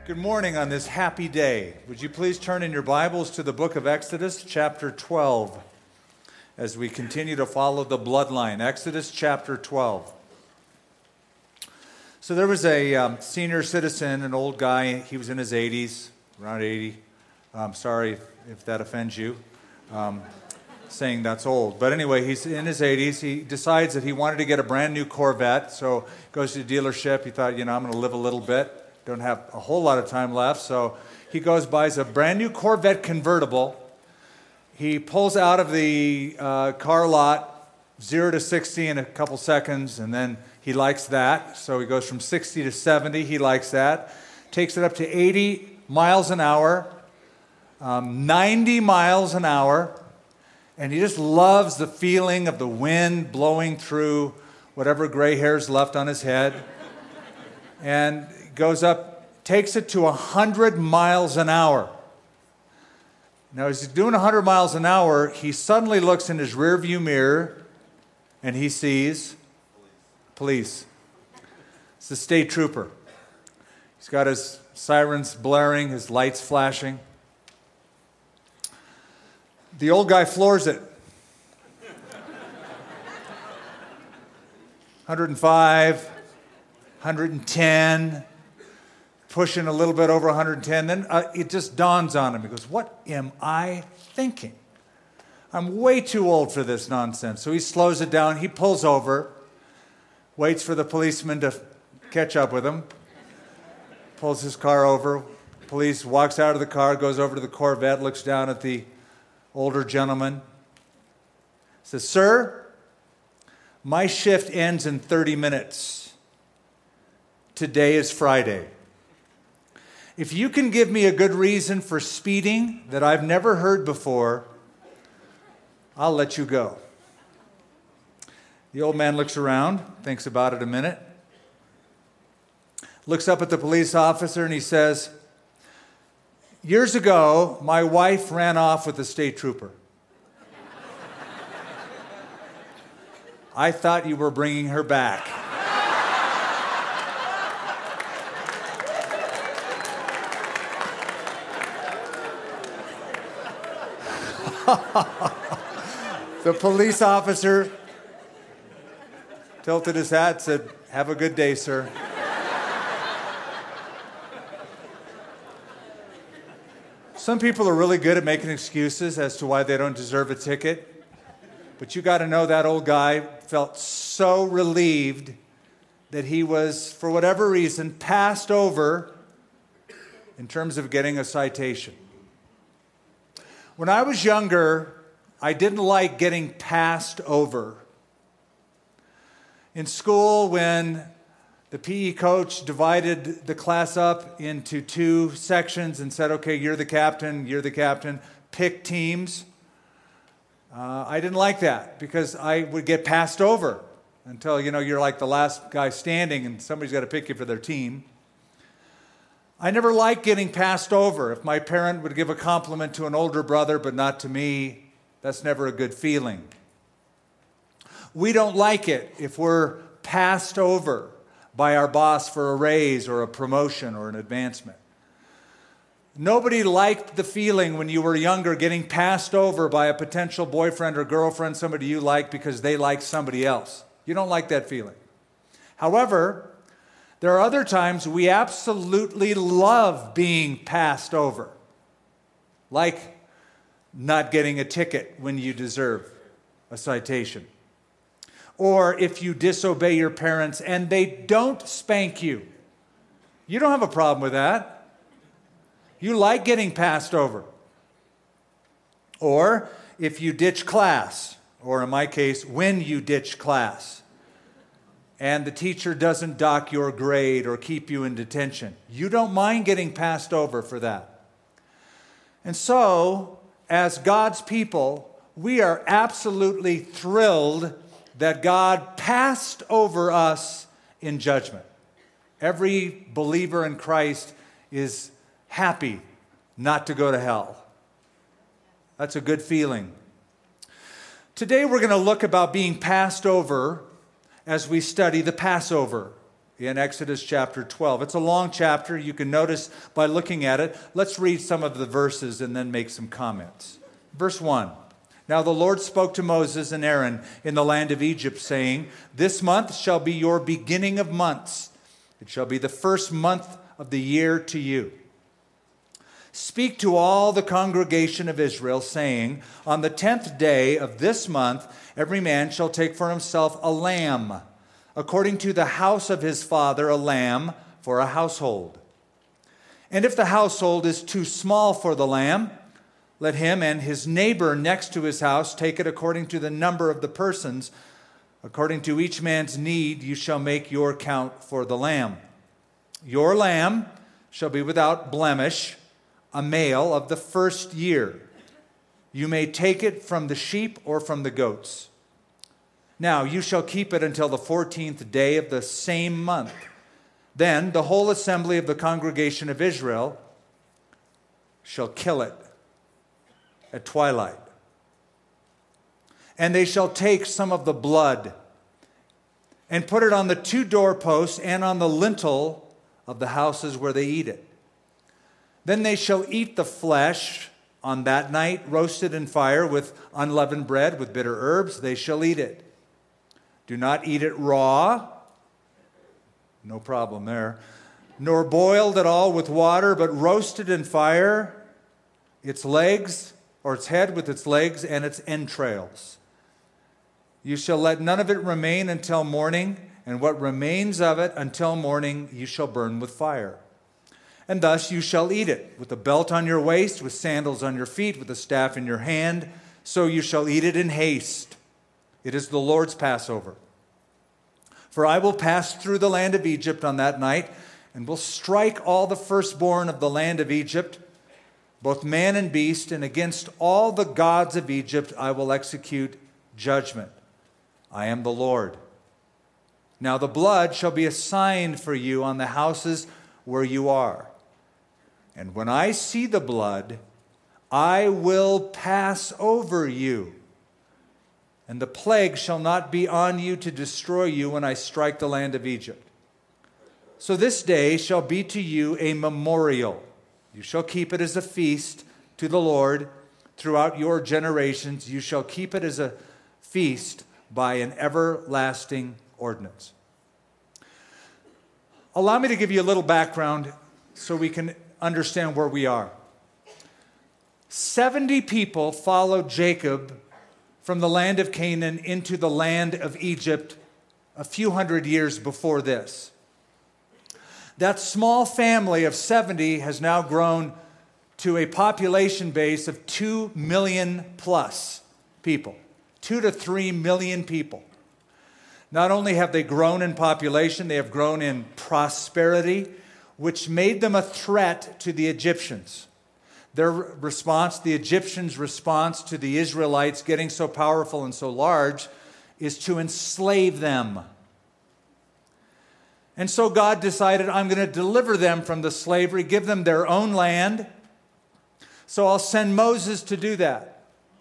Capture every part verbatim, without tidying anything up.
Good morning on this happy day. Would you please turn in your Bibles to the book of Exodus, chapter twelve, as we continue to follow the bloodline. Exodus, chapter twelve. So there was a um, senior citizen, an old guy. He was in his eighties, around eighty. I'm sorry if, if that offends you, um, saying that's old. But anyway, he's in his eighties. He decides that he wanted to get a brand new Corvette, so goes to the dealership. He thought, you know, I'm going to live a little bit. Don't have a whole lot of time left, so he goes, buys a brand new Corvette convertible. He pulls out of the uh, car lot, zero to sixty in a couple seconds, and then he likes that. So he goes from sixty to seventy, he likes that. Takes it up to eighty miles an hour, um, ninety miles an hour, and he just loves the feeling of the wind blowing through whatever gray hair's left on his head. And goes up, takes it to one hundred miles an hour. Now, as he's doing one hundred miles an hour, he suddenly looks in his rearview mirror and he sees police. It's the state trooper. He's got his sirens blaring, his lights flashing. The old guy floors it. one hundred five, one hundred ten, pushing a little bit over one hundred ten. Then uh, it just dawns on him. He goes, what am I thinking? I'm way too old for this nonsense. So he slows it down. He pulls over, waits for the policeman to catch up with him, pulls his car over. Police walks out of the car, goes over to the Corvette, looks down at the older gentleman, says, sir, my shift ends in thirty minutes. Today is Friday. If you can give me a good reason for speeding that I've never heard before, I'll let you go. The old man looks around, thinks about it a minute, looks up at the police officer and he says, years ago, my wife ran off with a state trooper. I thought you were bringing her back. The police officer tilted his hat, said, have a good day, sir. Some people are really good at making excuses as to why they don't deserve a ticket. But you got to know that old guy felt so relieved that he was, for whatever reason, passed over in terms of getting a citation. When I was younger, I didn't like getting passed over. In school, when the P E coach divided the class up into two sections and said, okay, you're the captain, you're the captain, pick teams, uh, I didn't like that because I would get passed over until, you know, you're like the last guy standing and somebody's got to pick you for their team. I never liked getting passed over. If my parent would give a compliment to an older brother but not to me, that's never a good feeling. We don't like it if we're passed over by our boss for a raise or a promotion or an advancement. Nobody liked the feeling when you were younger getting passed over by a potential boyfriend or girlfriend, somebody you like because they like somebody else. You don't like that feeling. However, there are other times we absolutely love being passed over, like not getting a ticket when you deserve a citation, or if you disobey your parents and they don't spank you. You don't have a problem with that. You like getting passed over. Or if you ditch class, or in my case, when you ditch class, and the teacher doesn't dock your grade or keep you in detention. You don't mind getting passed over for that. And so, as God's people, we are absolutely thrilled that God passed over us in judgment. Every believer in Christ is happy not to go to hell. That's a good feeling. Today we're going to look about being passed over as we study the Passover. in Exodus chapter twelve. It's a long chapter. You can notice by looking at it. Let's read some of the verses and then make some comments. Verse one. Now the Lord spoke to Moses and Aaron in the land of Egypt, saying, "This month shall be your beginning of months. It shall be the first month of the year to you. Speak to all the congregation of Israel, saying, on the tenth day of this month, every man shall take for himself a lamb, according to the house of his father, a lamb for a household. And if the household is too small for the lamb, let him and his neighbor next to his house take it according to the number of the persons. According to each man's need, you shall make your count for the lamb. Your lamb shall be without blemish, a male of the first year. You may take it from the sheep or from the goats. Now you shall keep it until the fourteenth day of the same month. Then the whole assembly of the congregation of Israel shall kill it at twilight. And they shall take some of the blood and put it on the two doorposts and on the lintel of the houses where they eat it. Then they shall eat the flesh on that night, roasted in fire with unleavened bread, with bitter herbs. They shall eat it. Do not eat it raw. No problem there. Nor boiled at all with water, but roasted in fire, its legs, or its head with its legs and its entrails. You shall let none of it remain until morning, and what remains of it until morning you shall burn with fire. And thus you shall eat it, with a belt on your waist, with sandals on your feet, with a staff in your hand. So you shall eat it in haste. It is the Lord's Passover. For I will pass through the land of Egypt on that night, and will strike all the firstborn of the land of Egypt, both man and beast, and against all the gods of Egypt I will execute judgment. I am the Lord. Now the blood shall be a sign for you on the houses where you are. And when I see the blood, I will pass over you. And the plague shall not be on you to destroy you when I strike the land of Egypt. So this day shall be to you a memorial. You shall keep it as a feast to the Lord throughout your generations. You shall keep it as a feast by an everlasting ordinance. Allow me to give you a little background so we can understand where we are. Seventy people followed Jacob from the land of Canaan into the land of Egypt a few hundred years before this. That small family of seventy has now grown to a population base of two million plus people. Two to three million people. Not only have they grown in population, they have grown in prosperity, which made them a threat to the Egyptians. Their response, the Egyptians' response to the Israelites getting so powerful and so large, is to enslave them. And so God decided, I'm going to deliver them from the slavery, give them their own land. So I'll send Moses to do that.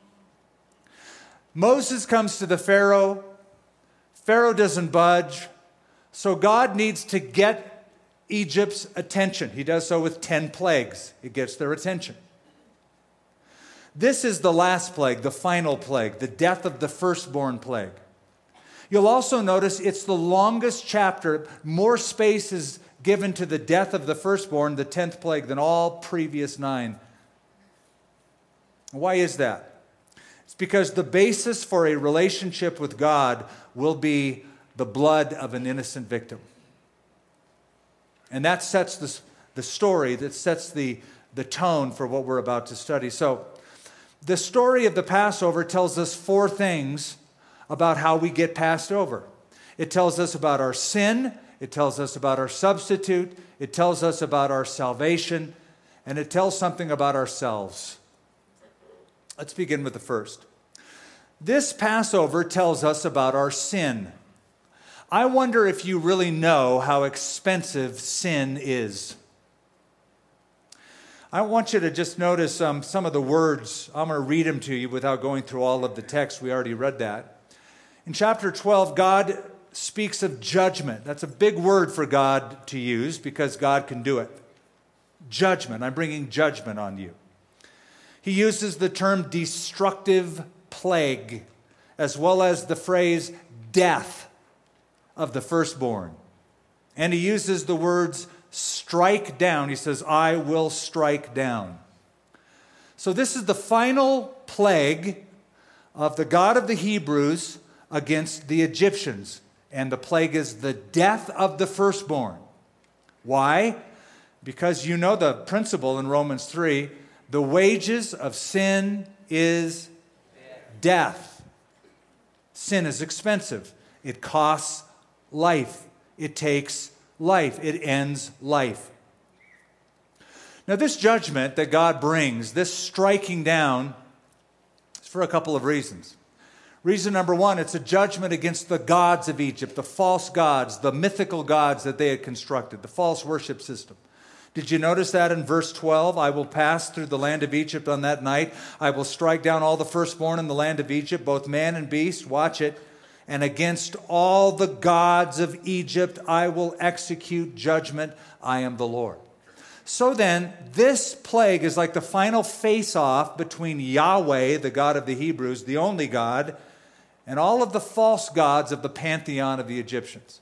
Moses comes to the Pharaoh. Pharaoh doesn't budge. So God needs to get Egypt's attention. He does so with ten plagues. It gets their attention. This is the last plague, the final plague, the death of the firstborn plague. You'll also notice it's the longest chapter. More space is given to the death of the firstborn, the tenth plague, than all previous nine. Why is that? It's because the basis for a relationship with God will be the blood of an innocent victim. And that sets the, the story, that sets the, the tone for what we're about to study. So, the story of the Passover tells us four things about how we get passed over. It tells us about our sin, it tells us about our substitute, it tells us about our salvation, and it tells something about ourselves. Let's begin with the first. This Passover tells us about our sin. I wonder if you really know how expensive sin is. I want you to just notice um, some of the words. I'm going to read them to you without going through all of the text. We already read that. In chapter twelve, God speaks of judgment. That's a big word for God to use because God can do it. Judgment. I'm bringing judgment on you. He uses the term destructive plague as well as the phrase death of the firstborn. And he uses the words strike down. He says, I will strike down. So this is the final plague of the God of the Hebrews against the Egyptians. And the plague is the death of the firstborn. Why? Because you know the principle in Romans three, the wages of sin is death. Sin is expensive. It costs life. It takes life. It ends life. Now this judgment that God brings, this striking down, is for a couple of reasons. Reason number one, it's a judgment against the gods of Egypt, the false gods, the mythical gods that they had constructed, the false worship system. Did you notice that in verse twelve? I will pass through the land of Egypt on that night. I will strike down all the firstborn in the land of Egypt, both man and beast. Watch it. And against all the gods of Egypt I will execute judgment. I am the Lord. So then, this plague is like the final face-off between Yahweh, the God of the Hebrews, the only God, and all of the false gods of the pantheon of the Egyptians.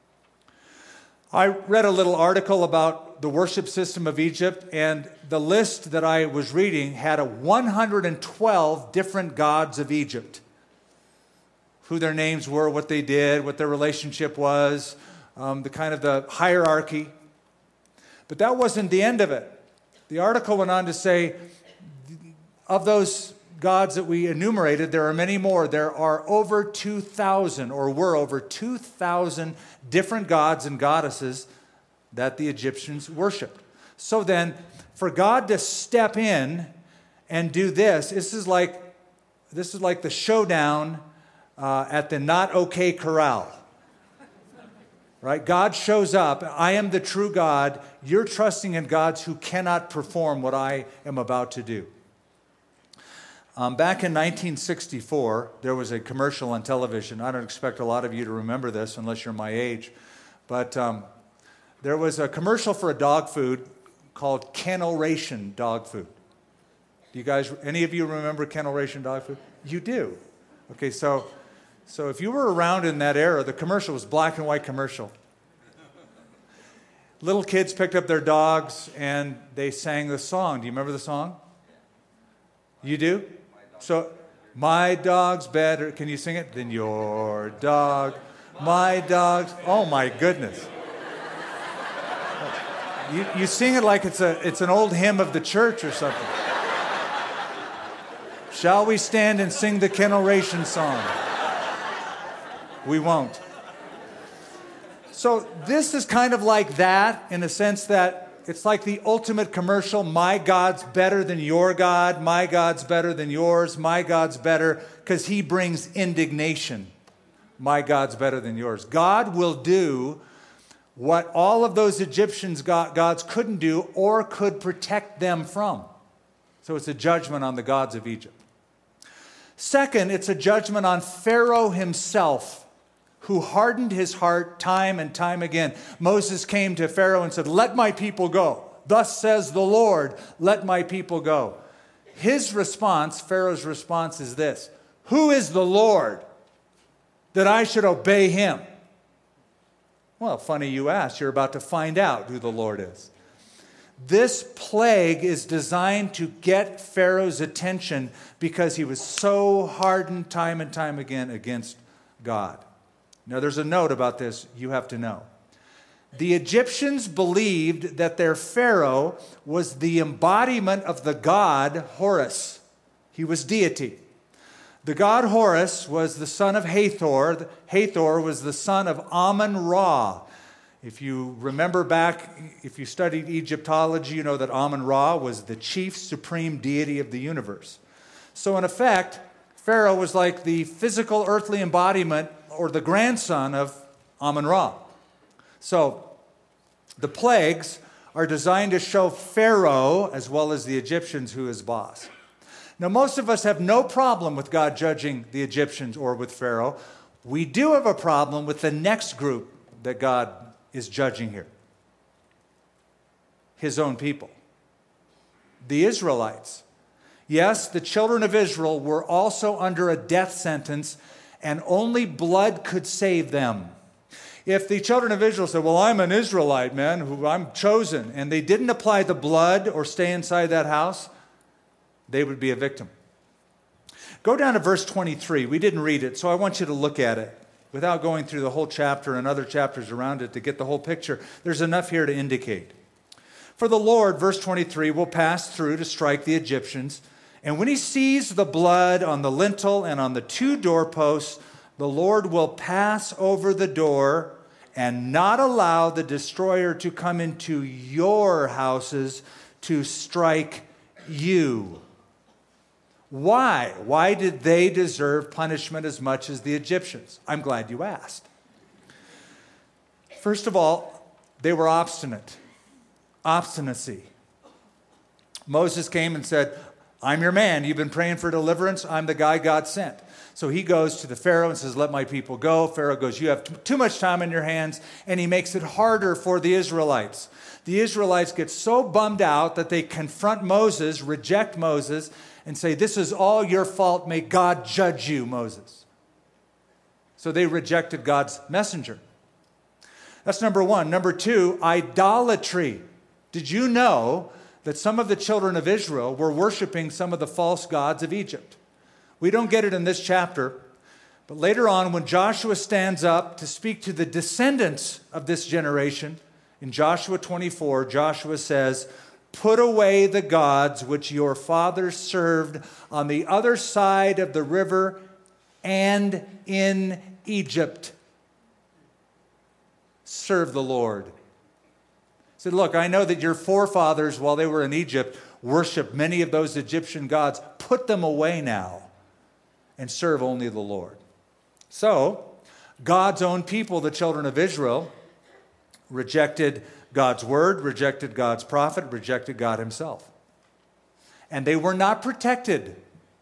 I read a little article about the worship system of Egypt, and the list that I was reading had a one hundred twelve different gods of Egypt. Who their names were, what they did, what their relationship was, um, the kind of the hierarchy. But that wasn't the end of it. The article went on to say, of those gods that we enumerated, there are many more. There are over two thousand, or were over two thousand different gods and goddesses that the Egyptians worshipped. So then, for God to step in and do this, this is like, this is like the showdown uh, at the Not Okay Corral. Right? God shows up. I am the true God. You're trusting in gods who cannot perform what I am about to do. Um, back in nineteen sixty-four, there was a commercial on television. I don't expect a lot of you to remember this unless you're my age. But um, there was a commercial for a dog food called Kennel Ration dog food. Do you guys, any of you remember Kennel Ration dog food? You do. Okay, so... So if you were around in that era, the commercial was black and white commercial. Little kids picked up their dogs and they sang the song. Do you remember the song? You do? So, my dog's better, can you sing it? Than your dog. My dog's, oh my goodness. You, you sing it like it's a it's an old hymn of the church or something. Shall we stand and sing the Kennel Ration song? We won't. So this is kind of like that in the sense that it's like the ultimate commercial. My God's better than your God. My God's better than yours. My God's better because he brings indignation. My God's better than yours. God will do what all of those Egyptians gods couldn't do or could protect them from. So it's a judgment on the gods of Egypt. Second, it's a judgment on Pharaoh himself, who hardened his heart time and time again. Moses came to Pharaoh and said, let my people go. Thus says the Lord, let my people go. His response, Pharaoh's response is this: who is the Lord that I should obey him? Well, funny you ask. You're about to find out who the Lord is. This plague is designed to get Pharaoh's attention because he was so hardened time and time again against God. Now, there's a note about this you have to know. The Egyptians believed that their Pharaoh was the embodiment of the god Horus. He was deity. The god Horus was the son of Hathor. Hathor was the son of Amun-Ra. If you remember back, if you studied Egyptology, you know that Amun-Ra was the chief supreme deity of the universe. So in effect, Pharaoh was like the physical earthly embodiment or the grandson of Amun-Ra. So the plagues are designed to show Pharaoh, as well as the Egyptians, who is boss. Now, most of us have no problem with God judging the Egyptians or with Pharaoh. We do have a problem with the next group that God is judging here. His own people. The Israelites. Yes, the children of Israel were also under a death sentence, and only blood could save them. If the children of Israel said, well, I'm an Israelite, man, who I'm chosen, and they didn't apply the blood or stay inside that house, they would be a victim. Go down to verse twenty-three. We didn't read it, so I want you to look at it without going through the whole chapter and other chapters around it to get the whole picture. There's enough here to indicate. For the Lord, verse twenty-three, will pass through to strike the Egyptians, and when he sees the blood on the lintel and on the two doorposts, the Lord will pass over the door and not allow the destroyer to come into your houses to strike you. Why? Why did they deserve punishment as much as the Egyptians? I'm glad you asked. First of all, they were obstinate. Obstinacy. Moses came and said, I'm your man. You've been praying for deliverance. I'm the guy God sent. So he goes to the Pharaoh and says, let my people go. Pharaoh goes, you have t- too much time in your hands. And he makes it harder for the Israelites. The Israelites get so bummed out that they confront Moses, reject Moses, and say, this is all your fault. May God judge you, Moses. So they rejected God's messenger. That's number one. Number two, idolatry. Did you know that some of the children of Israel were worshiping some of the false gods of Egypt? We don't get it in this chapter, but later on when Joshua stands up to speak to the descendants of this generation, in Joshua twenty-four, Joshua says, put away the gods which your fathers served on the other side of the river and in Egypt. Serve the Lord. He said, look, I know that your forefathers, while they were in Egypt, worshiped many of those Egyptian gods. Put them away now and serve only the Lord. So, God's own people, the children of Israel, rejected God's word, rejected God's prophet, rejected God himself. And they were not protected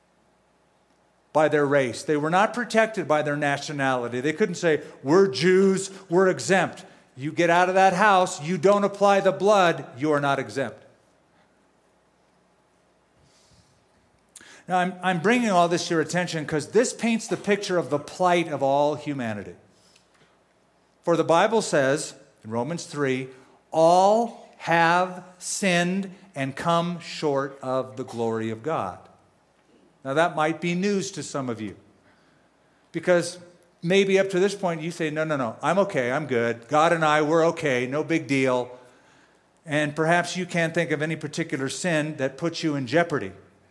by their race. They were not protected by their nationality. They couldn't say, we're Jews, we're exempt. You get out of that house, you don't apply the blood, you are not exempt. Now, I'm, I'm bringing all this to your attention because this paints the picture of the plight of all humanity. For the Bible says, in Romans three, all have sinned and come short of the glory of God. Now, that might be news to some of you. Because maybe up to this point you say, no, no, no, I'm okay, I'm good. God and I, we're okay, no big deal. And perhaps you can't think of any particular sin that puts you in jeopardy.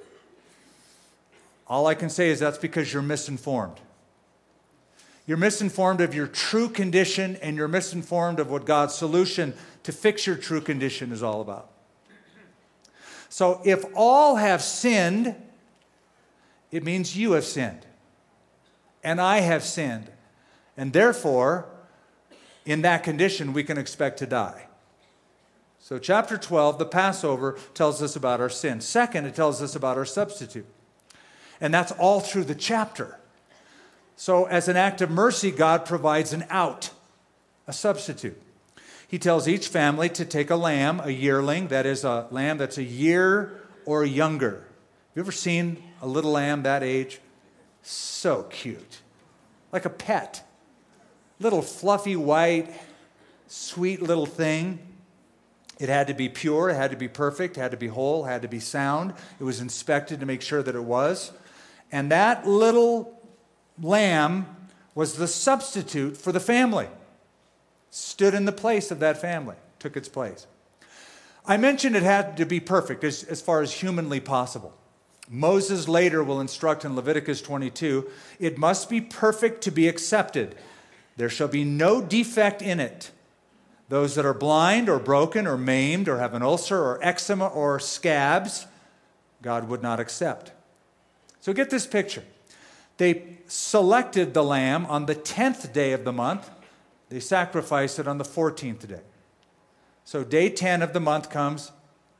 All I can say is that's because you're misinformed. You're misinformed of your true condition, and you're misinformed of what God's solution to fix your true condition is all about. So if all have sinned, it means you have sinned. And I have sinned. And therefore, in that condition, we can expect to die. So chapter twelve, the Passover, tells us about our sin. Second, it tells us about our substitute. And that's all through the chapter. So as an act of mercy, God provides an out, a substitute. He tells each family to take a lamb, a yearling, that is a lamb that's a year or younger. Have you ever seen a little lamb that age? So cute. Like a pet. Little fluffy white, sweet little thing. It had to be pure, it had to be perfect, it had to be whole, it had to be sound. It was inspected to make sure that it was. And that little lamb was the substitute for the family. Stood in the place of that family, took its place. I mentioned it had to be perfect as, as far as humanly possible. Moses later will instruct in Leviticus twenty-two, it must be perfect to be accepted. There shall be no defect in it. Those that are blind or broken or maimed or have an ulcer or eczema or scabs, God would not accept. So get this picture. They selected the lamb on the tenth day of the month. They sacrificed it on the fourteenth day. So day ten of the month comes.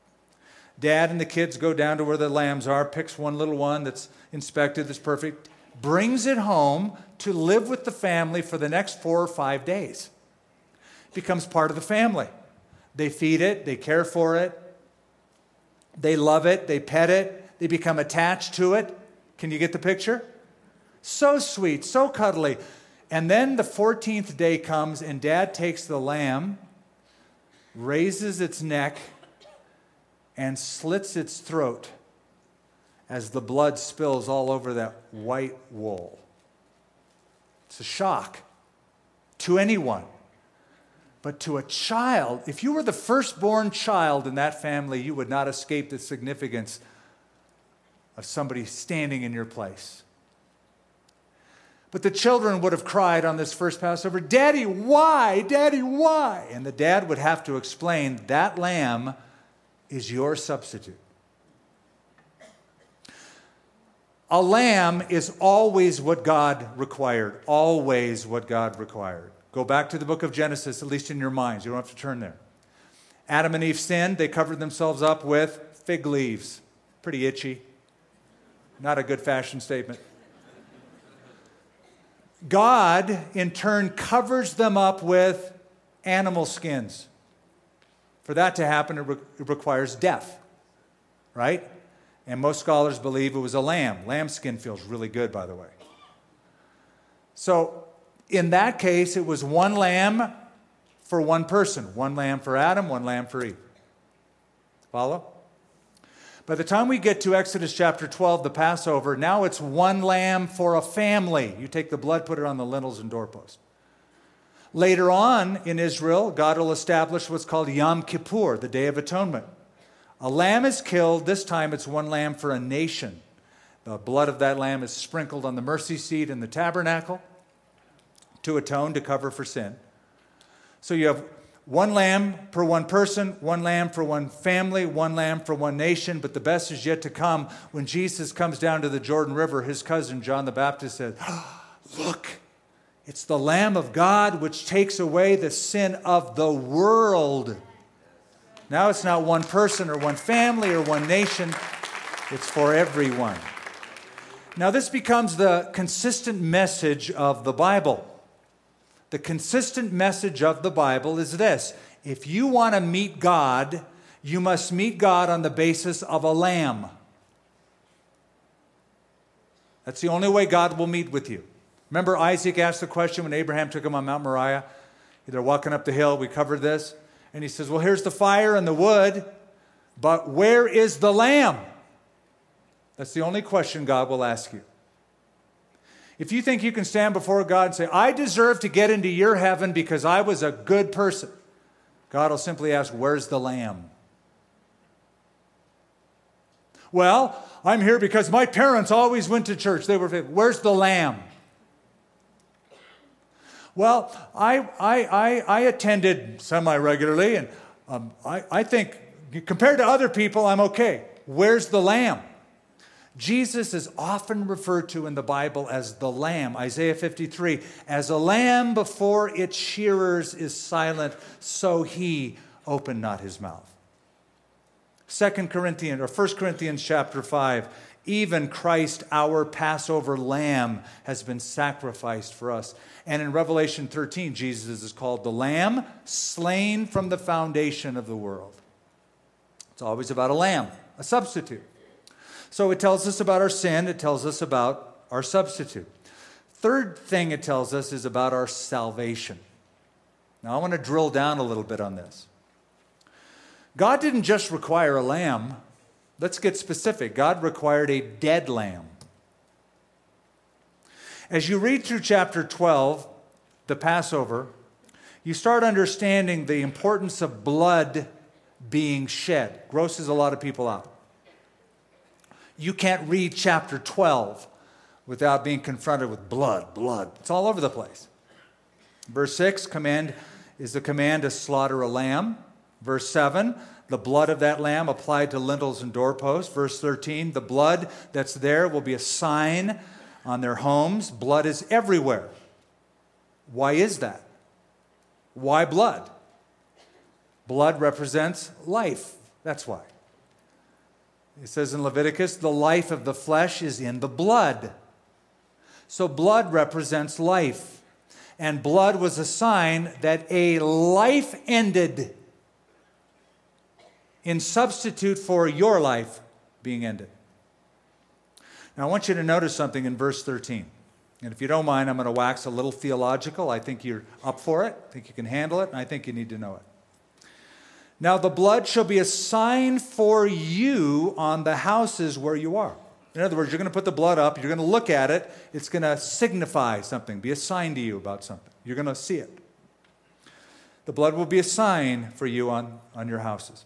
Dad and the kids go down to where the lambs are, picks one little one that's inspected, that's perfect. brings it home to live with the family for the next four or five days. It becomes part of the family. They feed it, they care for it, they love it, they pet it, they become attached to it. Can you get the picture? So sweet, so cuddly. And then the fourteenth day comes and Dad takes the lamb, raises its neck, and slits its throat as the blood spills all over that white wool. It's a shock to anyone. But to a child, if you were the firstborn child in that family, you would not escape the significance of somebody standing in your place. But the children would have cried on this first Passover, "Daddy, why? Daddy, why?" And the dad would have to explain, that lamb is your substitute. A lamb is always what God required, always what God required. Go back to the book of Genesis, at least in your minds. You don't have to turn there. Adam and Eve sinned. They covered themselves up with fig leaves. Pretty itchy. Not a good fashion statement. God, in turn, covers them up with animal skins. For that to happen, it, re- it requires death, right? And most scholars believe it was a lamb. Lamb skin feels really good, by the way. So, in that case, it was one lamb for one person. One lamb for Adam, one lamb for Eve. Follow? By the time we get to Exodus chapter twelve, the Passover, now it's one lamb for a family. You take the blood, put it on the lintels and doorposts. Later on in Israel, God will establish what's called Yom Kippur, the Day of Atonement. A lamb is killed. This time it's one lamb for a nation. The blood of that lamb is sprinkled on the mercy seat in the tabernacle to atone, to cover for sin. So you have one lamb per one person, one lamb for one family, one lamb for one nation. But the best is yet to come. When Jesus comes down to the Jordan River, his cousin John the Baptist said, "Look, it's the Lamb of God which takes away the sin of the world." Now it's not one person or one family or one nation. It's for everyone. Now this becomes the consistent message of the Bible. The consistent message of the Bible is this: if you want to meet God, you must meet God on the basis of a lamb. That's the only way God will meet with you. Remember Isaac asked the question when Abraham took him on Mount Moriah? They're walking up the hill, we covered this. And he says, well, here's the fire and the wood, but where is the lamb? That's the only question God will ask you. If you think you can stand before God and say, I deserve to get into your heaven because I was a good person, God will simply ask, where's the lamb? Well, I'm here because my parents always went to church. They were, where's the lamb? Well, I, I, I, I attended semi-regularly, and um, I, I think compared to other people, I'm okay. Where's the lamb? Jesus is often referred to in the Bible as the Lamb. Isaiah fifty-three, as a lamb before its shearers is silent, so he opened not his mouth. Second Corinthians, or First Corinthians chapter five, even Christ, our Passover lamb, has been sacrificed for us. And in Revelation thirteen, Jesus is called the Lamb slain from the foundation of the world. It's always about a lamb, a substitute. So it tells us about our sin. It tells us about our substitute. Third thing it tells us is about our salvation. Now I want to drill down a little bit on this. God didn't just require a lamb. Let's get specific. God required a dead lamb. As you read through chapter twelve, the Passover, you start understanding the importance of blood being shed. Grosses a lot of people out. You can't read chapter twelve without being confronted with blood, blood. It's all over the place. Verse six, command is the command to slaughter a lamb. Verse seven, the blood of that lamb applied to lintels and doorposts. Verse thirteen, the blood that's there will be a sign on their homes. Blood is everywhere. Why is that? Why blood? Blood represents life. That's why. It says in Leviticus, the life of the flesh is in the blood. So blood represents life. And blood was a sign that a life ended in substitute for your life being ended. Now I want you to notice something in verse thirteen. And if you don't mind, I'm going to wax a little theological. I think you're up for it. I think you can handle it, and I think you need to know it. Now the blood shall be a sign for you on the houses where you are. In other words, you're going to put the blood up, you're going to look at it, it's going to signify something, be a sign to you about something. You're going to see it. The blood will be a sign for you on, on your houses.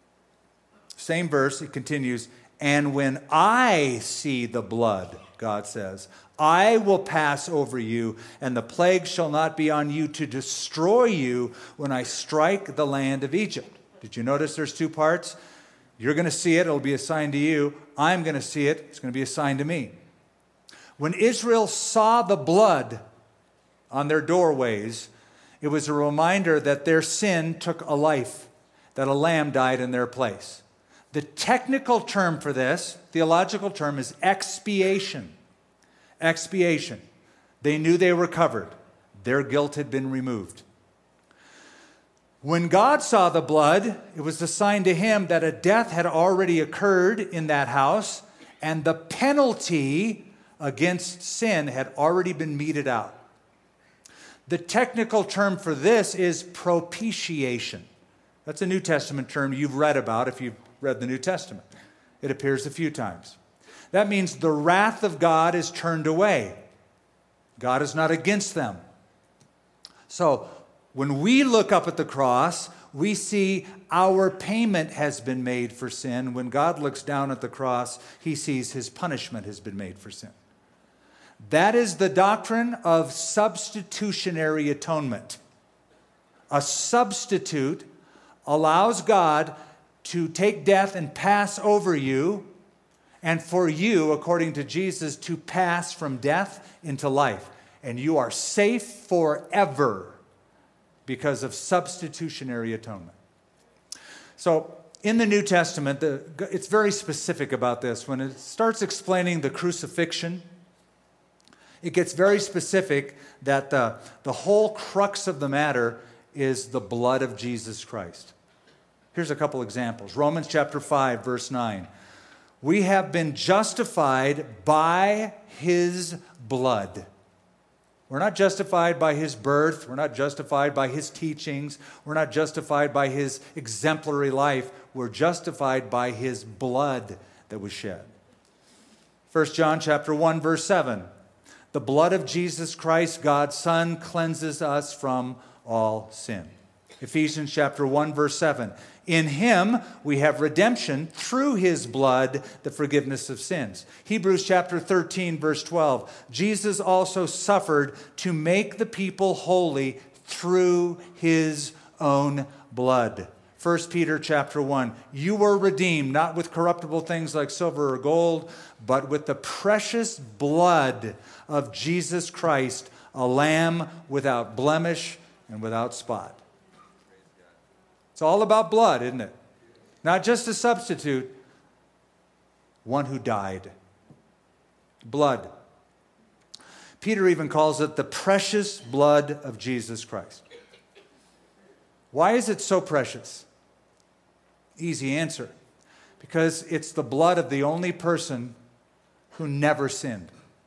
Same verse, it continues, and when I see the blood, God says, I will pass over you, and the plague shall not be on you to destroy you when I strike the land of Egypt. Did you notice there's two parts? You're going to see it, it'll be a sign to you. I'm going to see it, it's going to be a sign to me. When Israel saw the blood on their doorways, it was a reminder that their sin took a life, that a lamb died in their place. The technical term for this, theological term, is expiation. Expiation. They knew they were covered. Their guilt had been removed. When God saw the blood, it was a sign to him that a death had already occurred in that house, and the penalty against sin had already been meted out. The technical term for this is propitiation. That's a New Testament term you've read about if you've read the New Testament. It appears a few times. That means the wrath of God is turned away. God is not against them. So, when we look up at the cross, we see our payment has been made for sin. When God looks down at the cross, he sees his punishment has been made for sin. That is the doctrine of substitutionary atonement. A substitute allows God to take death and pass over you, and for you, according to Jesus, to pass from death into life. And you are safe forever because of substitutionary atonement. So, in the New Testament, the, it's very specific about this. When it starts explaining the crucifixion, it gets very specific that the, the whole crux of the matter is the blood of Jesus Christ. Here's a couple examples. Romans chapter five, verse nine. We have been justified by his blood. We're not justified by his birth. We're not justified by his teachings. We're not justified by his exemplary life. We're justified by his blood that was shed. First John chapter one, verse seven. The blood of Jesus Christ, God's Son, cleanses us from all sin. Ephesians chapter one, verse seven. In him we have redemption through his blood, the forgiveness of sins. Hebrews chapter thirteen, verse twelve. Jesus also suffered to make the people holy through his own blood. First Peter chapter one. You were redeemed, not with corruptible things like silver or gold, but with the precious blood of Jesus Christ, a lamb without blemish and without spot. It's all about blood, isn't it? Not just a substitute, one who died. Blood. Peter even calls it the precious blood of Jesus Christ. Why is it so precious? Easy answer. Because it's the blood of the only person who never sinned.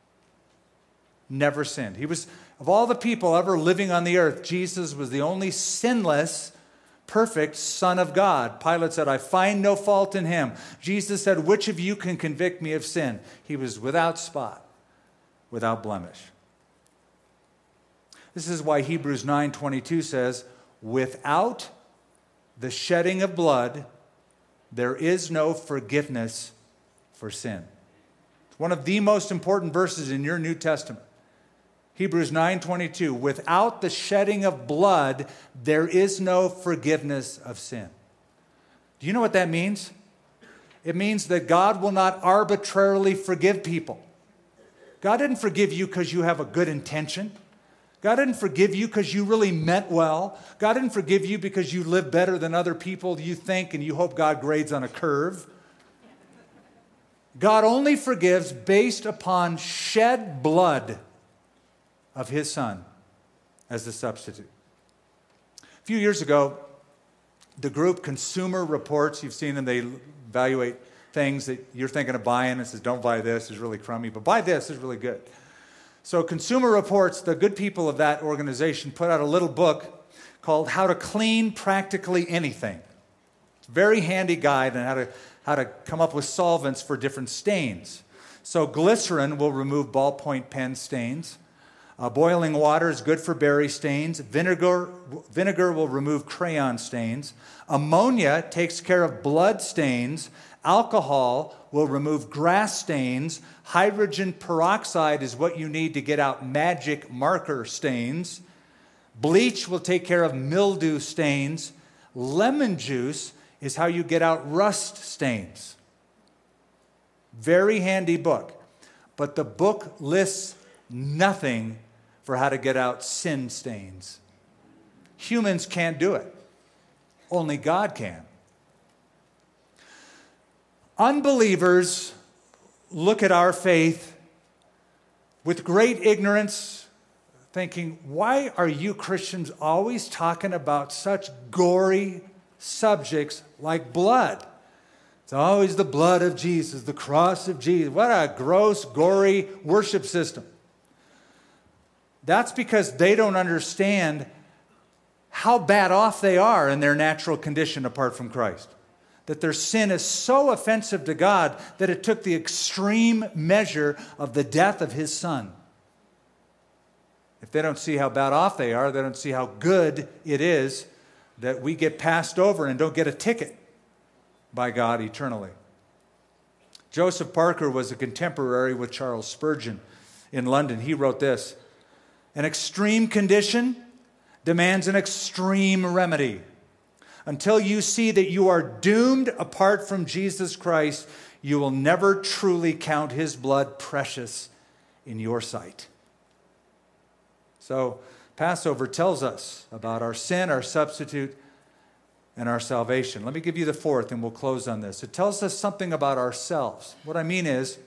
Never sinned. He was, of all the people ever living on the earth, Jesus was the only sinless, perfect Son of God. Pilate said, I find no fault in him. Jesus said, which of you can convict me of sin? He was without spot, without blemish. This is why Hebrews nine twenty-two says, without the shedding of blood, there is no forgiveness for sin. It's one of the most important verses in your New Testament. Hebrews nine twenty-two, without the shedding of blood, there is no forgiveness of sin. Do you know what that means? It means that God will not arbitrarily forgive people. God didn't forgive you because you have a good intention. God didn't forgive you because you really meant well. God didn't forgive you because you live better than other people you think and you hope God grades on a curve. God only forgives based upon shed blood of his Son as the substitute. A few years ago, the group Consumer Reports, you've seen them, they evaluate things that you're thinking of buying and says, don't buy this, it's really crummy, but buy this, it's really good. So Consumer Reports, the good people of that organization, put out a little book called How to Clean Practically Anything. It's a very handy guide on how to, how to come up with solvents for different stains. So glycerin will remove ballpoint pen stains. Uh, boiling water is good for berry stains. Vinegar, vinegar will remove crayon stains. Ammonia takes care of blood stains. Alcohol will remove grass stains. Hydrogen peroxide is what you need to get out magic marker stains. Bleach will take care of mildew stains. Lemon juice is how you get out rust stains. Very handy book. But the book lists nothing for how to get out sin stains. Humans can't do it. Only God can. Unbelievers look at our faith with great ignorance, thinking, why are you Christians always talking about such gory subjects like blood? It's always the blood of Jesus, the cross of Jesus. What a gross, gory worship system. That's because they don't understand how bad off they are in their natural condition apart from Christ. That their sin is so offensive to God that it took the extreme measure of the death of his Son. If they don't see how bad off they are, they don't see how good it is that we get passed over and don't get a ticket by God eternally. Joseph Parker was a contemporary with Charles Spurgeon in London. He wrote this: an extreme condition demands an extreme remedy. Until you see that you are doomed apart from Jesus Christ, you will never truly count his blood precious in your sight. So, Passover tells us about our sin, our substitute, and our salvation. Let me give you the fourth, and we'll close on this. It tells us something about ourselves. What I mean is,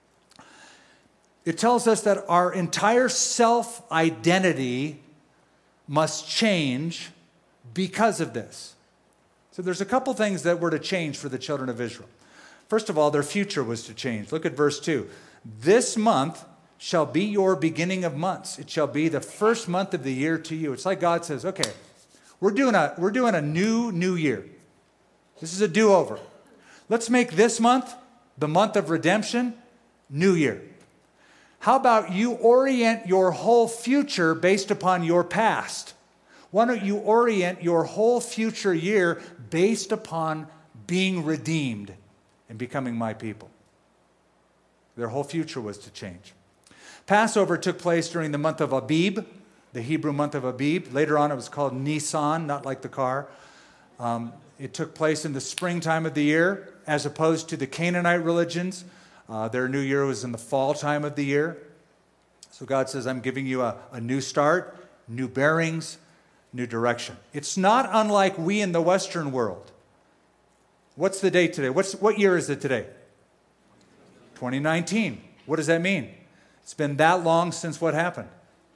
it tells us that our entire self-identity must change because of this. So there's a couple things that were to change for the children of Israel. First of all, their future was to change. Look at verse two. This month shall be your beginning of months. It shall be the first month of the year to you. It's like God says, okay, we're doing a, we're doing a new, new year. This is a do-over. Let's make this month the month of redemption, new year. How about you orient your whole future based upon your past? Why don't you orient your whole future year based upon being redeemed and becoming my people? Their whole future was to change. Passover took place during the month of Abib, the Hebrew month of Abib. Later on it was called Nisan, not like the car. Um, it took place in the springtime of the year, as opposed to the Canaanite religions. Uh, their new year was in the fall time of the year. So God says, I'm giving you a, a new start, new bearings, new direction. It's not unlike we in the Western world. What's the date today? What's, what year is it today? twenty nineteen. What does that mean? It's been that long since what happened?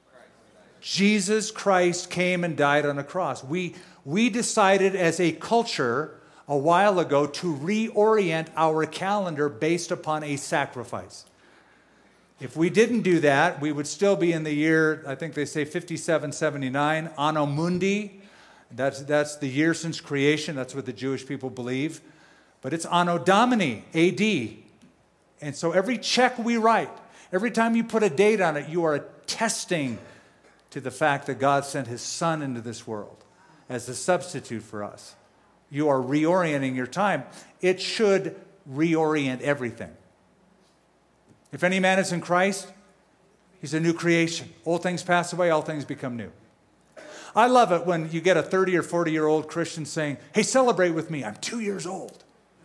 Jesus Christ came and died on a cross. We, we decided as a culture a while ago to reorient our calendar based upon a sacrifice. If we didn't do that, we would still be in the year, I think they say fifty-seven seventy-nine, Anno Mundi. That's, that's the year since creation. That's what the Jewish people believe. But it's Anno Domini, A D. And so every check we write, every time you put a date on it, you are attesting to the fact that God sent his Son into this world as a substitute for us. You are reorienting your time. It should reorient everything. If any man is in Christ, he's a new creation. Old things pass away, all things become new. I love it when you get a thirty or forty-year-old Christian saying, hey, celebrate with me. I'm two years old.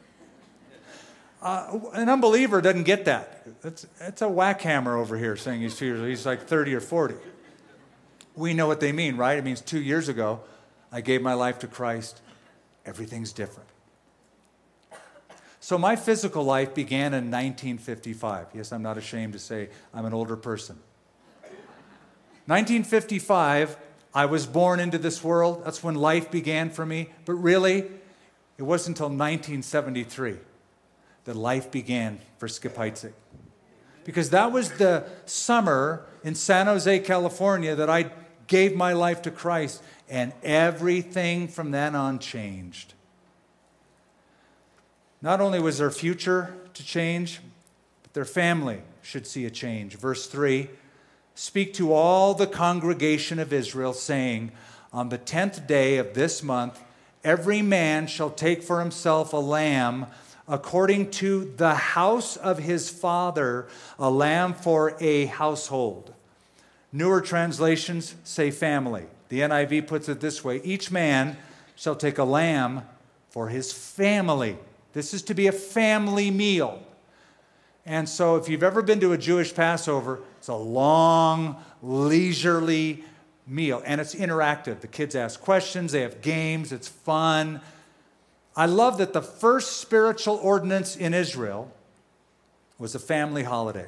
Uh, an unbeliever doesn't get that. It's, it's a whack hammer over here saying he's two years old. He's like thirty or forty. We know what they mean, right? It means two years ago, I gave my life to Christ. Everything's different. So my physical life began in nineteen fifty-five. Yes, I'm not ashamed to say I'm an older person. nineteen fifty-five, I was born into this world. That's when life began for me. But really, it wasn't until nineteen seventy-three that life began for Skip Heitzig. Because that was the summer in San Jose, California, that I gave my life to Christ, and everything from then on changed. Not only was their future to change, but their family should see a change. Verse three, speak to all the congregation of Israel, saying, on the tenth day of this month, every man shall take for himself a lamb according to the house of his father, a lamb for a household. Newer translations say family. The N I V puts it this way, each man shall take a lamb for his family. This is to be a family meal. And so if you've ever been to a Jewish Passover, it's a long, leisurely meal, and it's interactive. The kids ask questions, they have games, it's fun. I love that the first spiritual ordinance in Israel was a family holiday.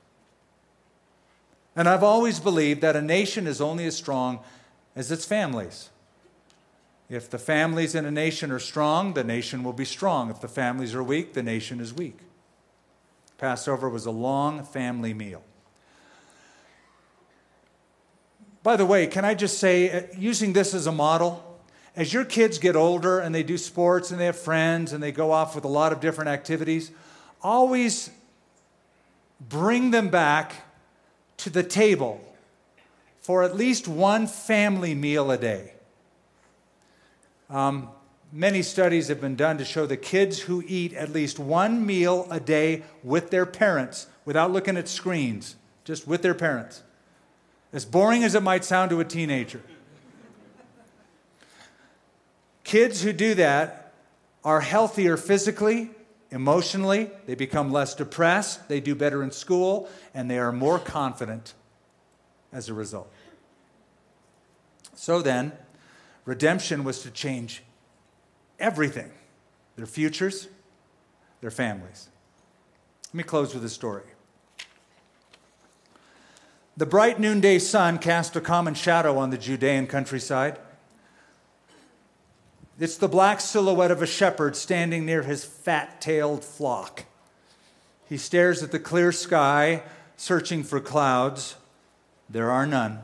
And I've always believed that a nation is only as strong as its families. If the families in a nation are strong, the nation will be strong. If the families are weak, the nation is weak. Passover was a long family meal. By the way, can I just say, using this as a model, as your kids get older and they do sports and they have friends and they go off with a lot of different activities, always bring them back to the table for at least one family meal a day. Um, many studies have been done to show that kids who eat at least one meal a day with their parents, without looking at screens, just with their parents, as boring as it might sound to a teenager, kids who do that are healthier physically, emotionally, they become less depressed, they do better in school, and they are more confident as a result. So then, redemption was to change everything, their futures, their families. Let me close with a story. The bright noonday sun cast a common shadow on the Judean countryside. It's the black silhouette of a shepherd standing near his fat-tailed flock. He stares at the clear sky, searching for clouds. There are none.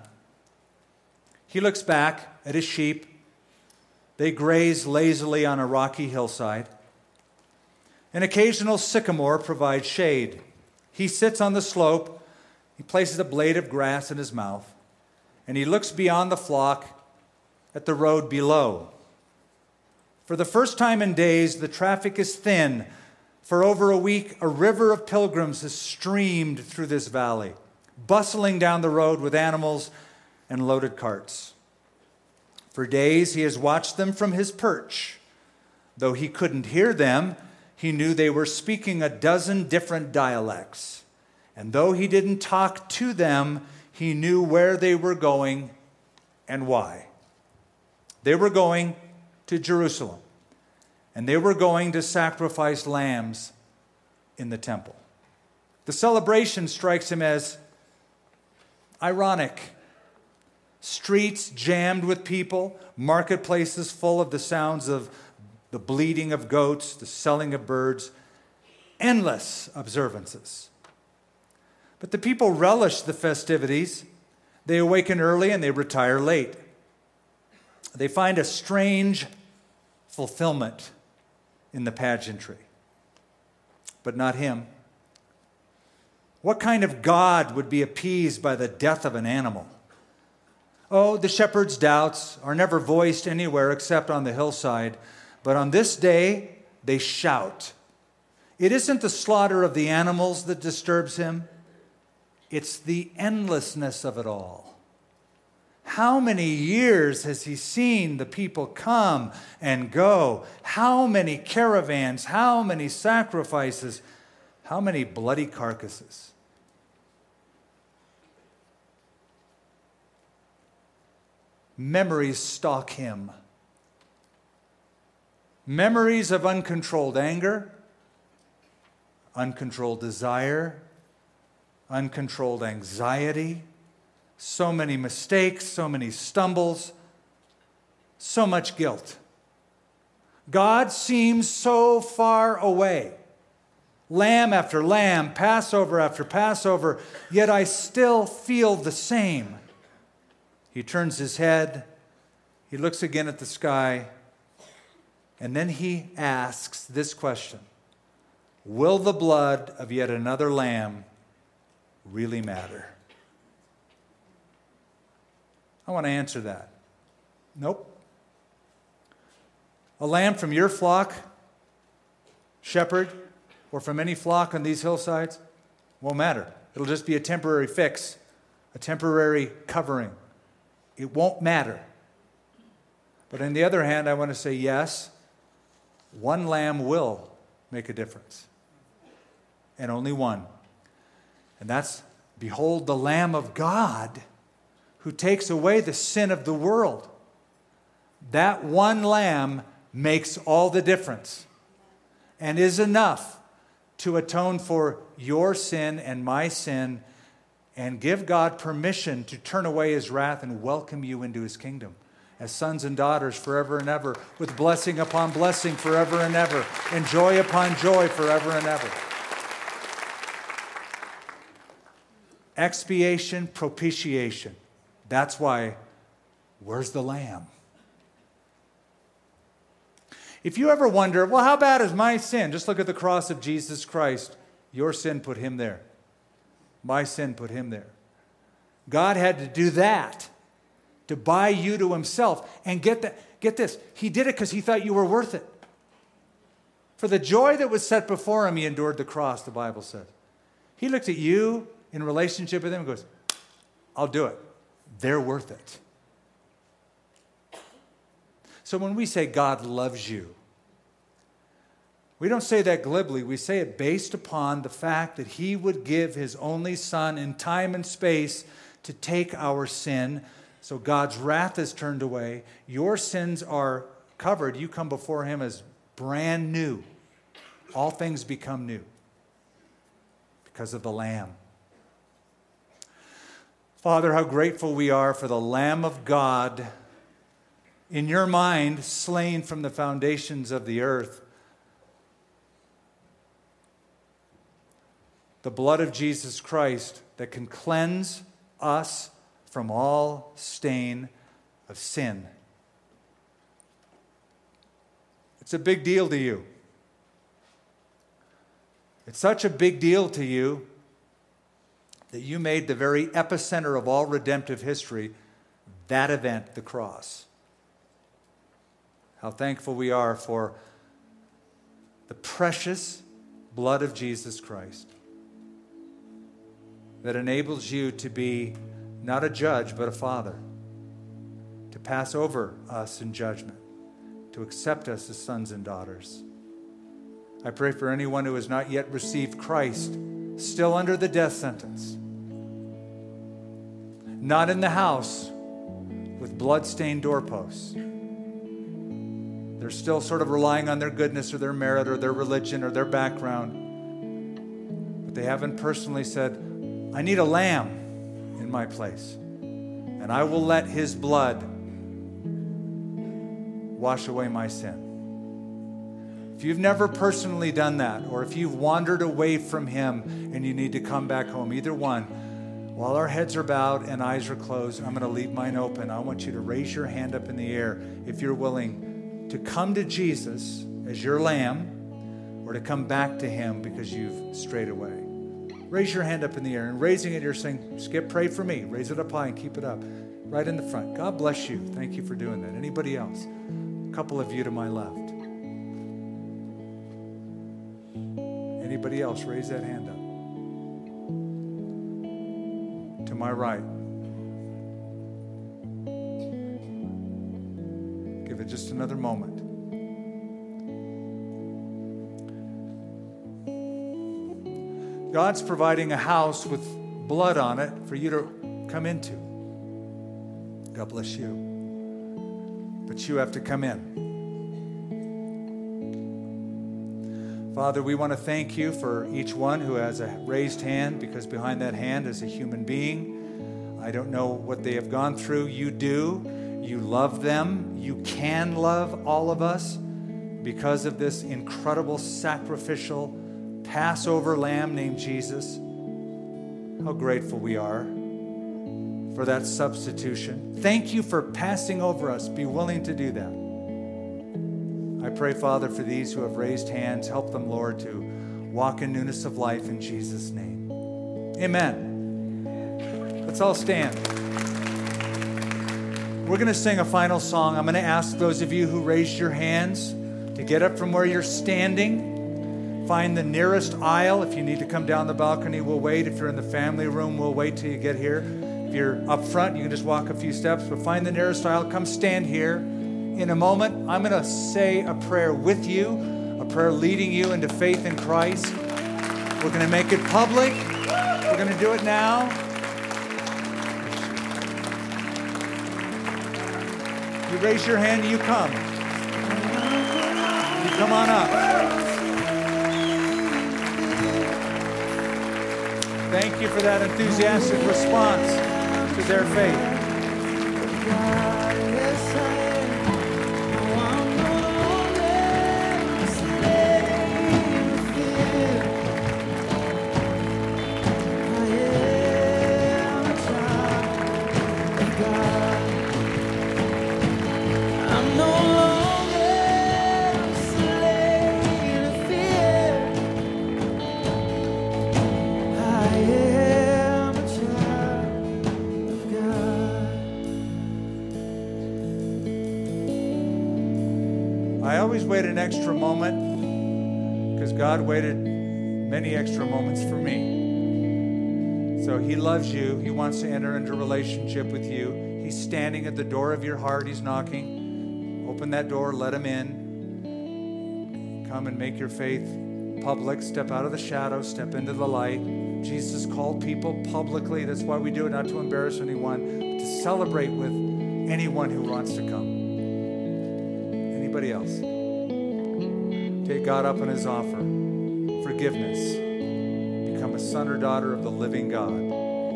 He looks back at his sheep. They graze lazily on a rocky hillside. An occasional sycamore provides shade. He sits on the slope. He places a blade of grass in his mouth, and he looks beyond the flock at the road below. For the first time in days, the traffic is thin. For over a week, a river of pilgrims has streamed through this valley, bustling down the road with animals and loaded carts. For days, he has watched them from his perch. Though he couldn't hear them, he knew they were speaking a dozen different dialects. And though he didn't talk to them, he knew where they were going and why. They were going to Jerusalem, and they were going to sacrifice lambs in the temple. The celebration strikes him as ironic. Streets jammed with people, marketplaces full of the sounds of the bleating of goats, the selling of birds, endless observances. But the people relish the festivities. They awaken early and they retire late. They find a strange fulfillment in the pageantry, but not him. What kind of God would be appeased by the death of an animal? Oh, the shepherd's doubts are never voiced anywhere except on the hillside, but on this day they shout. It isn't the slaughter of the animals that disturbs him, it's the endlessness of it all. How many years has he seen the people come and go? How many caravans? How many sacrifices? How many bloody carcasses? Memories stalk him. Memories of uncontrolled anger, uncontrolled desire, uncontrolled anxiety, so many mistakes, so many stumbles, so much guilt. God seems so far away. Lamb after lamb, Passover after Passover, yet I still feel the same. He turns his head, he looks again at the sky, and then he asks this question: will the blood of yet another lamb really matter? I want to answer that. Nope. A lamb from your flock, shepherd, or from any flock on these hillsides, won't matter. It'll just be a temporary fix, a temporary covering. It won't matter. But on the other hand, I want to say yes, one lamb will make a difference. And only one. And that's, behold, the Lamb of God who takes away the sin of the world. That one lamb makes all the difference and is enough to atone for your sin and my sin and give God permission to turn away his wrath and welcome you into his kingdom as sons and daughters forever and ever, with blessing upon blessing forever and ever, and joy upon joy forever and ever. Expiation, propitiation. That's why, where's the lamb? If you ever wonder, well, how bad is my sin? Just look at the cross of Jesus Christ. Your sin put him there. My sin put him there. God had to do that to buy you to himself. And get that, get this, he did it because he thought you were worth it. For the joy that was set before him, he endured the cross, the Bible says. He looked at you in relationship with him and goes, I'll do it. They're worth it. So when we say God loves you, we don't say that glibly. We say it based upon the fact that he would give his only son in time and space to take our sin. So God's wrath is turned away. Your sins are covered. You come before him as brand new. All things become new because of the Lamb. Father, how grateful we are for the Lamb of God, in your mind, slain from the foundations of the earth. The blood of Jesus Christ that can cleanse us from all stain of sin. It's a big deal to you. It's such a big deal to you that you made the very epicenter of all redemptive history that event, the cross. How thankful we are for the precious blood of Jesus Christ that enables you to be not a judge, but a father, to pass over us in judgment, to accept us as sons and daughters. I pray for anyone who has not yet received Christ, still under the death sentence, not in the house with blood-stained doorposts. They're still sort of relying on their goodness or their merit or their religion or their background. But they haven't personally said, I need a lamb in my place. And I will let his blood wash away my sin. If you've never personally done that, or if you've wandered away from him and you need to come back home, either one, while our heads are bowed and eyes are closed, I'm going to leave mine open. I want you to raise your hand up in the air if you're willing to come to Jesus as your lamb, or to come back to him because you've strayed away. Raise your hand up in the air, and raising it, you're saying, Skip, pray for me. Raise it up high and keep it up. Right in the front. God bless you. Thank you for doing that. Anybody else? A couple of you to my left. Anybody else? Raise that hand up. To my right. Give it just another moment. God's providing a house with blood on it for you to come into. God bless you. But you have to come in. Father, we want to thank you for each one who has a raised hand, because behind that hand is a human being. I don't know what they have gone through. You do. You love them. You can love all of us because of this incredible sacrificial Passover lamb named Jesus. How grateful we are for that substitution. Thank you for passing over us. Be willing to do that. I pray, Father, for these who have raised hands. Help them, Lord, to walk in newness of life in Jesus' name. Amen. Let's all stand. We're going to sing a final song. I'm going to ask those of you who raised your hands to get up from where you're standing. Find the nearest aisle. If you need to come down the balcony, we'll wait. If you're in the family room, we'll wait till you get here. If you're up front, you can just walk a few steps, but find the nearest aisle. Come stand here. In a moment, I'm going to say a prayer with you, a prayer leading you into faith in Christ. We're going to make it public. We're going to do it now. You raise your hand, you come. You come on up. Thank you for that enthusiastic response to their faith. Wait an extra moment because God waited many extra moments for me. So he loves you. He wants to enter into a relationship with you. He's standing at the door of your heart. He's knocking. Open that door. Let him in. Come and make your faith public. Step out of the shadow. Step into the light. Jesus called people publicly. That's why we do it, not to embarrass anyone, but to celebrate with anyone who wants to come. Anybody else? Take God up on his offer. Forgiveness. Become a son or daughter of the living God.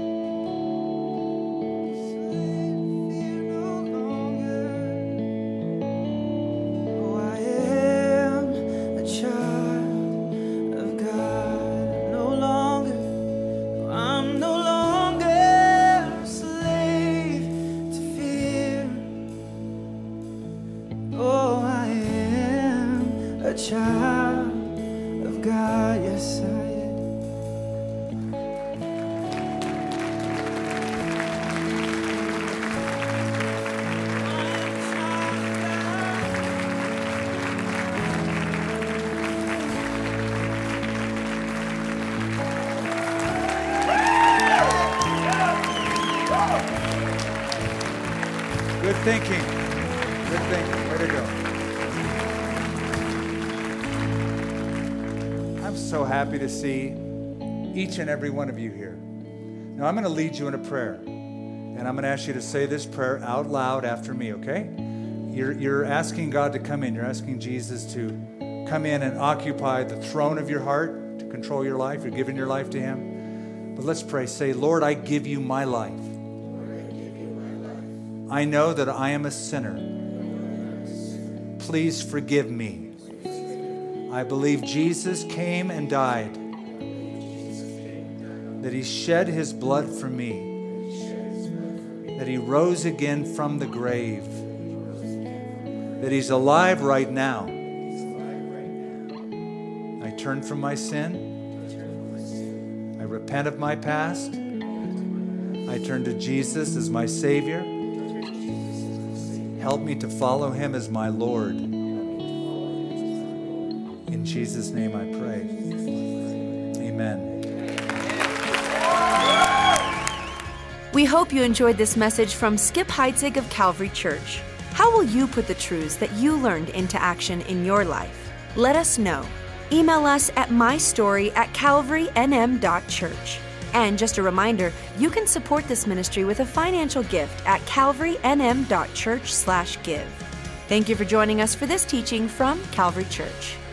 Good thinking. Good thinking. Way to go. I'm so happy to see each and every one of you here. Now, I'm going to lead you in a prayer. And I'm going to ask you to say this prayer out loud after me, okay? You're, you're asking God to come in. You're asking Jesus to come in and occupy the throne of your heart, to control your life. You're giving your life to him. But let's pray. Say, Lord, I give you my life. I know that I am a sinner. Please forgive me. I believe Jesus came and died, that he shed his blood for me, that he rose again from the grave, that he's alive right now. I turn from my sin. I repent of my past. I turn to Jesus as my Savior. Help me to follow him as my Lord. In Jesus' name I pray. Amen. We hope you enjoyed this message from Skip Heitzig of Calvary Church. How will you put the truths that you learned into action in your life? Let us know. Email us at mystory at calvary n m dot church. And just a reminder, you can support this ministry with a financial gift at calvary n m dot church slash give. Thank you for joining us for this teaching from Calvary Church.